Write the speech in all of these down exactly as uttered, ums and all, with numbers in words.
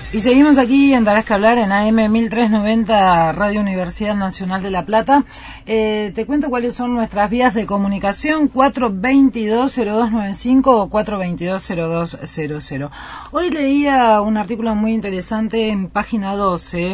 Y seguimos aquí en Darás que Hablar en A M mil trescientos noventa, Radio Universidad Nacional de La Plata. Eh, te cuento cuáles son nuestras vías de comunicación: cuatro veintidós cero dos noventa y cinco o cuatro veintidós cero dos cero cero. Hoy leía un artículo muy interesante en página doce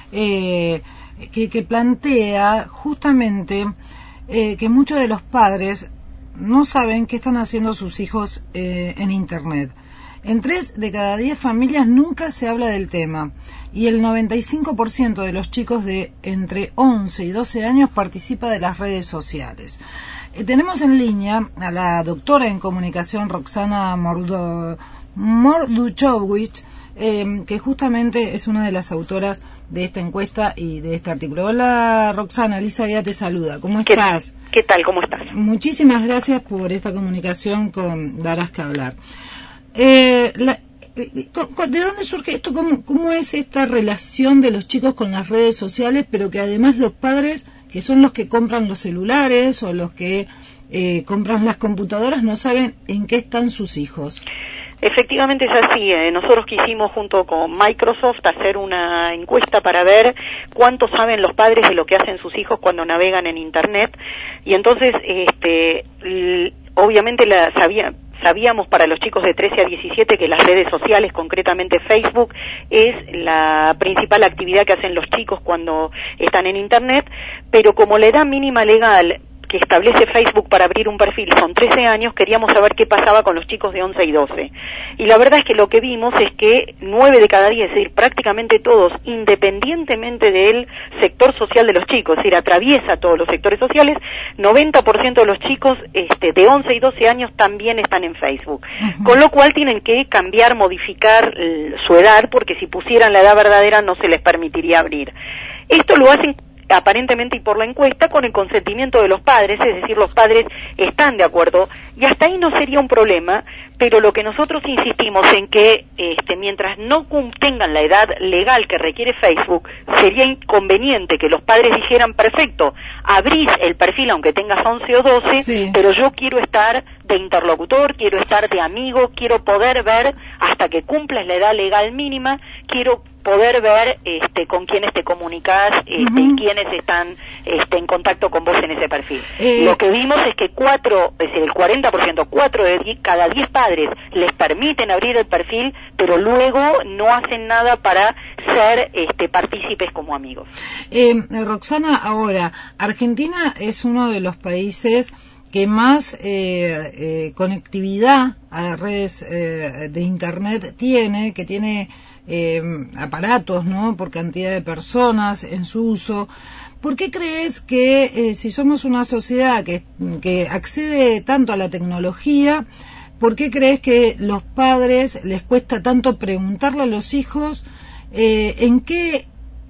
eh, que, que plantea justamente eh, que muchos de los padres no saben qué están haciendo sus hijos eh, en Internet. En tres de cada diez familias nunca se habla del tema y el noventa y cinco por ciento de los chicos de entre once y doce años participa de las redes sociales. Eh, tenemos en línea a la doctora en comunicación Roxana Mordu Morduchowicz, eh, que justamente es una de las autoras de esta encuesta y de este artículo. Hola Roxana, Lisa ya te saluda. ¿Cómo estás? ¿Qué, ¿Qué tal? ¿Cómo estás? Muchísimas gracias por esta comunicación con Darás que Hablar. Eh, la, eh, ¿De dónde surge esto? ¿Cómo, ¿Cómo es esta relación de los chicos con las redes sociales, pero que además los padres, que son los que compran los celulares o los que eh, compran las computadoras, no saben en qué están sus hijos? Efectivamente es así. Eh, nosotros quisimos junto con Microsoft hacer una encuesta para ver cuánto saben los padres de lo que hacen sus hijos cuando navegan en Internet, y entonces este, l- obviamente la sabía Sabíamos para los chicos de trece a diecisiete que las redes sociales, concretamente Facebook, es la principal actividad que hacen los chicos cuando están en Internet, pero como la edad mínima legal que establece Facebook para abrir un perfil son trece años, queríamos saber qué pasaba con los chicos de once y doce. Y la verdad es que lo que vimos es que nueve de cada diez, es decir, prácticamente todos, independientemente del sector social de los chicos, es decir, atraviesa todos los sectores sociales, noventa por ciento de los chicos este, de once y doce años también están en Facebook. Uh-huh. Con lo cual tienen que cambiar, modificar eh, su edad, porque si pusieran la edad verdadera no se les permitiría abrir. Esto lo hacen aparentemente y por la encuesta con el consentimiento de los padres, es decir, los padres están de acuerdo y hasta ahí no sería un problema, pero lo que nosotros insistimos en que este, mientras no tengan la edad legal que requiere Facebook, sería inconveniente que los padres dijeran, perfecto, abrís el perfil aunque tengas once o doce, sí, pero yo quiero estar de interlocutor, quiero estar de amigo, quiero poder ver hasta que cumplas la edad legal mínima, quiero poder ver este, con quiénes te comunicas este, uh-huh. y quiénes están este, en contacto con vos en ese perfil. Eh... Lo que vimos es que cuatro, es decir, el cuarenta por ciento, cuatro de diez, cada diez padres les permiten abrir el perfil, pero luego no hacen nada para ser este, partícipes como amigos. Eh, Roxana, ahora, Argentina es uno de los países que más eh, eh, conectividad a las redes eh, de Internet tiene, que tiene eh, aparatos, ¿no?, por cantidad de personas en su uso. ¿Por qué crees que eh, si somos una sociedad que, que accede tanto a la tecnología, por qué crees que los padres les cuesta tanto preguntarle a los hijos eh, en qué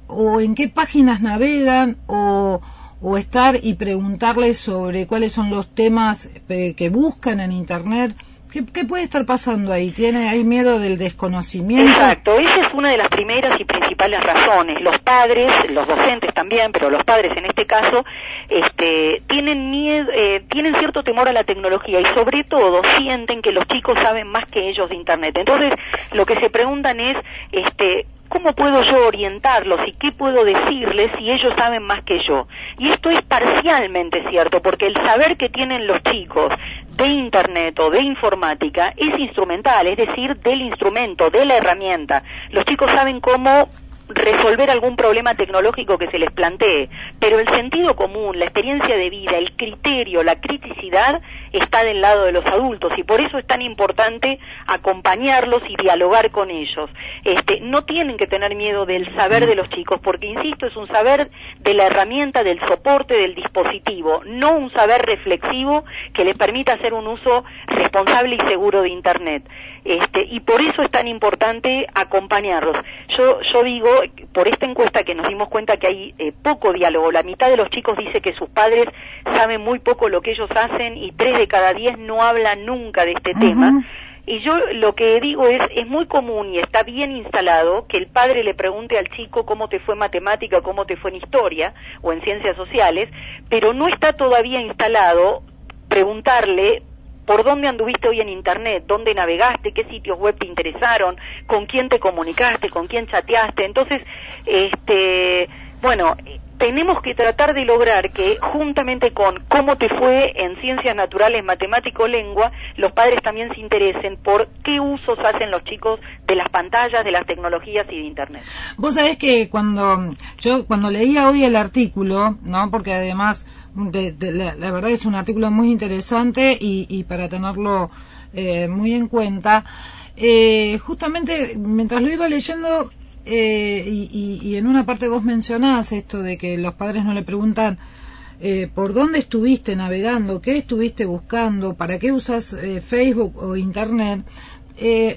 o en qué páginas navegan o o estar y preguntarles sobre cuáles son los temas eh, que buscan en Internet? ¿Qué, ¿Qué puede estar pasando ahí? ¿Tiene, hay miedo del desconocimiento? Exacto, esa es una de las primeras y principales razones. Los padres, los docentes también, pero los padres en este caso, este, tienen miedo, eh, tienen cierto temor a la tecnología y sobre todo sienten que los chicos saben más que ellos de Internet. Entonces, lo que se preguntan es, este, ¿cómo puedo yo orientarlos y qué puedo decirles si ellos saben más que yo? Y esto es parcialmente cierto, porque el saber que tienen los chicos de Internet o de informática es instrumental, es decir, del instrumento, de la herramienta. Los chicos saben cómo resolver algún problema tecnológico que se les plantee, pero el sentido común, la experiencia de vida, el criterio, la criticidad está del lado de los adultos y por eso es tan importante acompañarlos y dialogar con ellos. Este, no tienen que tener miedo del saber de los chicos, porque insisto, es un saber de la herramienta, del soporte, del dispositivo, no un saber reflexivo que les permita hacer un uso responsable y seguro de Internet. Este, y por eso es tan importante acompañarlos. Yo, yo digo, por esta encuesta que nos dimos cuenta que hay eh, poco diálogo, la mitad de los chicos dice que sus padres saben muy poco lo que ellos hacen y tres de cada diez no hablan nunca de este uh-huh. tema. Y yo lo que digo es, es muy común y está bien instalado que el padre le pregunte al chico cómo te fue en matemática, cómo te fue en historia o en ciencias sociales, pero no está todavía instalado preguntarle por dónde anduviste hoy en Internet, dónde navegaste, qué sitios web te interesaron, con quién te comunicaste, con quién chateaste. Entonces, este, bueno, tenemos que tratar de lograr que, juntamente con cómo te fue en ciencias naturales, matemático, lengua, los padres también se interesen por qué usos hacen los chicos de las pantallas, de las tecnologías y de Internet. Vos sabés que cuando yo cuando leía hoy el artículo, no, porque además de, de, la, la verdad es un artículo muy interesante y, y para tenerlo eh, muy en cuenta, eh, justamente mientras lo iba leyendo. Eh, y, y, y en una parte vos mencionás esto de que los padres no le preguntan eh, por dónde estuviste navegando, qué estuviste buscando, para qué usas eh, Facebook o Internet. Eh,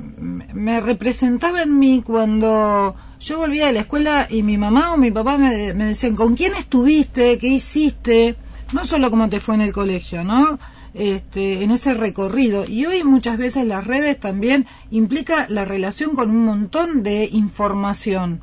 me representaba en mí cuando yo volvía de la escuela y mi mamá o mi papá me, me decían ¿con quién estuviste? ¿Qué hiciste? No solo cómo te fue en el colegio, ¿no? Este, en ese recorrido. Y hoy muchas veces las redes también implica la relación con un montón de información.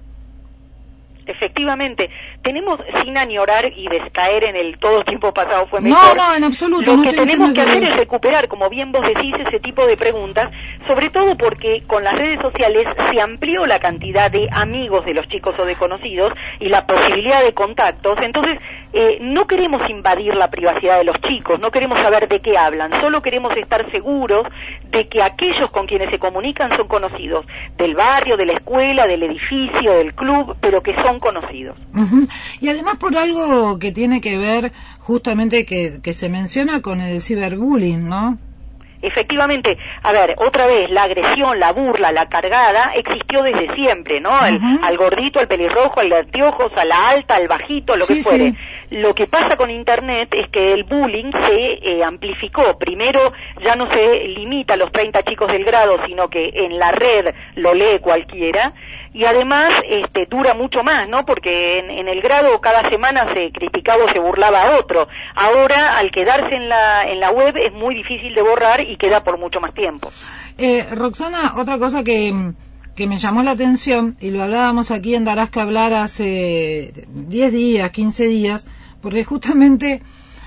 Efectivamente, tenemos, sin añorar y descaer en el todo tiempo pasado fue mejor. No, no, en absoluto. Lo que tenemos que hacer es recuperar, como bien vos decís, ese tipo de preguntas, sobre todo porque con las redes sociales se amplió la cantidad de amigos de los chicos o de conocidos y la posibilidad de contactos. Entonces, eh, no queremos invadir la privacidad de los chicos, no queremos saber de qué hablan, solo queremos estar seguros de que aquellos con quienes se comunican son conocidos, del barrio, de la escuela, del edificio, del club, pero que son conocidos. Uh-huh. Y además por algo que tiene que ver justamente que, que se menciona con el ciberbullying, ¿no? Efectivamente, a ver, otra vez, la agresión, la burla, la cargada existió desde siempre, ¿no? El, uh-huh. Al gordito, al pelirrojo, al de anteojos, a la alta, al bajito, lo sí, que fuere. Sí. Lo que pasa con Internet es que el bullying se eh, amplificó. Primero, ya no se limita a los treinta chicos del grado, sino que en la red lo lee cualquiera. Y además este, dura mucho más, ¿no? Porque en, en el grado cada semana se criticaba o se burlaba a otro. Ahora, al quedarse en la, en la web, es muy difícil de borrar y queda por mucho más tiempo. Eh, Roxana, otra cosa que, que me llamó la atención, y lo hablábamos aquí en Darás que Hablar hace diez días, quince días, porque justamente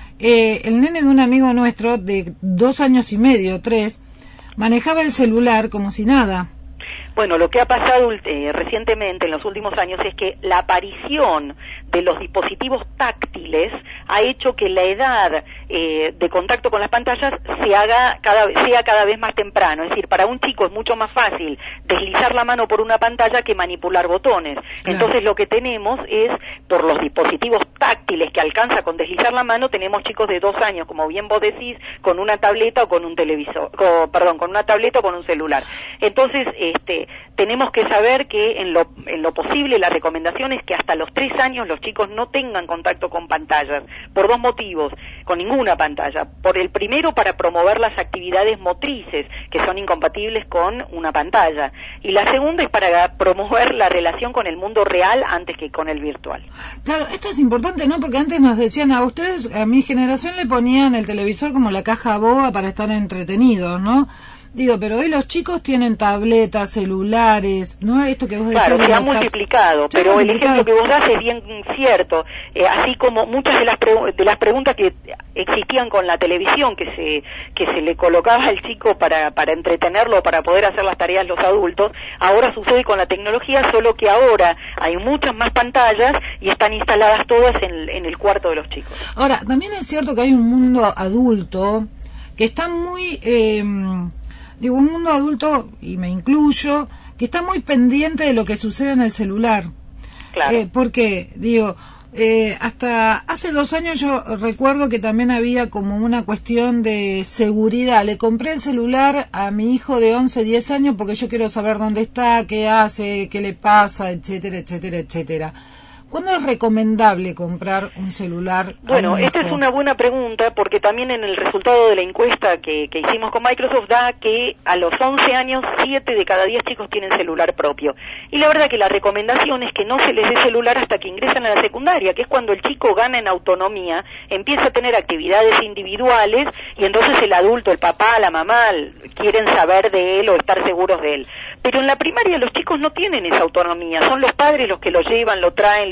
eh, el nene de un amigo nuestro de dos años y medio, tres, manejaba el celular como si nada. Bueno, lo que ha pasado eh, recientemente, en los últimos años, es que la aparición de los dispositivos táctiles ha hecho que la edad eh, de contacto con las pantallas se haga cada, sea cada vez más temprano. Es decir, para un chico es mucho más fácil deslizar la mano por una pantalla que manipular botones. Claro. Entonces lo que tenemos es, por los dispositivos táctiles que alcanza con deslizar la mano, tenemos chicos de dos años, como bien vos decís, con una tableta o con un televisor, con, perdón, con una tableta o con un celular. Entonces, este, tenemos que saber que en lo, en lo posible la recomendación es que hasta los tres años los chicos no tengan contacto con pantallas, por dos motivos, con ninguna pantalla. Por el primero, para promover las actividades motrices, que son incompatibles con una pantalla. Y la segunda es para promover la relación con el mundo real antes que con el virtual. Claro, esto es importante, ¿no? Porque antes nos decían a ustedes, a mi generación le ponían el televisor como la caja boba para estar entretenidos, ¿no? Digo, pero hoy los chicos tienen tabletas, celulares, ¿no? Esto que vos decís. Claro, se ha multiplicado, pero multiplicado. El ejemplo que vos das es bien cierto. Eh, así como muchas de las, pre- de las preguntas que existían con la televisión, que se que se le colocaba al chico para, para entretenerlo, para poder hacer las tareas los adultos, ahora sucede con la tecnología, solo que ahora hay muchas más pantallas y están instaladas todas en, en el cuarto de los chicos. Ahora, también es cierto que hay un mundo adulto que está muy... Eh, Digo, un mundo adulto, y me incluyo, que está muy pendiente de lo que sucede en el celular. Claro. Eh, porque, digo, eh, hasta hace dos años yo recuerdo que también había como una cuestión de seguridad. Le compré el celular a mi hijo de once, diez años porque yo quiero saber dónde está, qué hace, qué le pasa, etcétera, etcétera, etcétera. ¿Cuándo es recomendable comprar un celular? Bueno, esta es una buena pregunta porque también en el resultado de la encuesta que, que hicimos con Microsoft da que a los once años siete de cada diez chicos tienen celular propio. Y la verdad que la recomendación es que no se les dé celular hasta que ingresan a la secundaria, que es cuando el chico gana en autonomía, empieza a tener actividades individuales y entonces el adulto, el papá, la mamá quieren saber de él o estar seguros de él. Pero en la primaria los chicos no tienen esa autonomía, son los padres los que lo llevan, lo traen, lo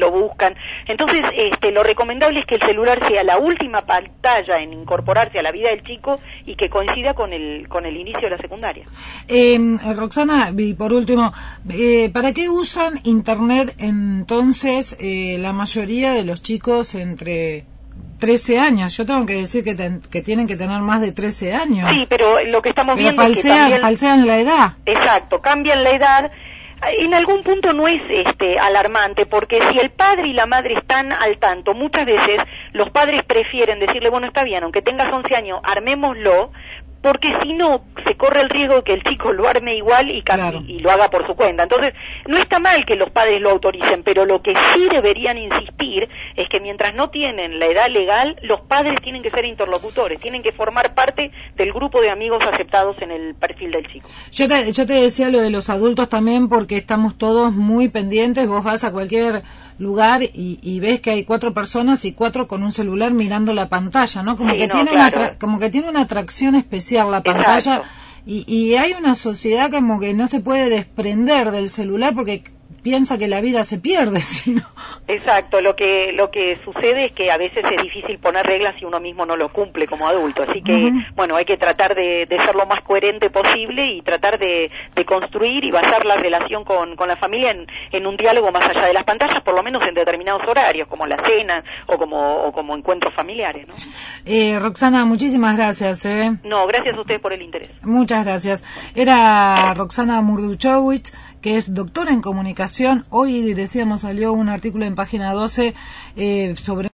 lo buscan. Entonces, este, lo recomendable es que el celular sea la última pantalla en incorporarse a la vida del chico y que coincida con el con el inicio de la secundaria. Eh, Roxana, y por último, eh, ¿para qué usan Internet entonces eh, la mayoría de los chicos entre trece años? Yo tengo que decir que, ten, que tienen que tener más de trece años. Sí, pero lo que estamos pero viendo falsean, es que también... falsean la edad. Exacto, cambian la edad. En algún punto no es este alarmante, porque si el padre y la madre están al tanto, muchas veces los padres prefieren decirle, bueno, está bien, aunque tengas once años, armémoslo, porque si no, se corre el riesgo de que el chico lo arme igual y, claro. y, y lo haga por su cuenta. Entonces, no está mal que los padres lo autoricen, pero lo que sí deberían insistir es que mientras no tienen la edad legal, los padres tienen que ser interlocutores, tienen que formar parte del grupo de amigos aceptados en el perfil del chico. Yo te, yo te decía lo de los adultos también, porque estamos todos muy pendientes. Vos vas a cualquier lugar y, y ves que hay cuatro personas y cuatro con un celular mirando la pantalla, ¿no? Como, sí, que, no, tiene claro. una como que tiene una atracción especial la pantalla. Y, y hay una sociedad como que no se puede desprender del celular porque piensa que la vida se pierde, sino... Exacto, lo que lo que sucede es que a veces es difícil poner reglas si uno mismo no lo cumple como adulto, así que, uh-huh. bueno, hay que tratar de, de ser lo más coherente posible y tratar de, de construir y basar la relación con, con la familia en, en un diálogo más allá de las pantallas, por lo menos en determinados horarios, como la cena o como, o como encuentros familiares, ¿no? Eh, Roxana, muchísimas gracias. ¿eh? No, gracias a ustedes por el interés. Muchas gracias. Era Roxana Murduchowicz, que es doctora en comunicación. Hoy, decíamos, salió un artículo en Página doce eh, sobre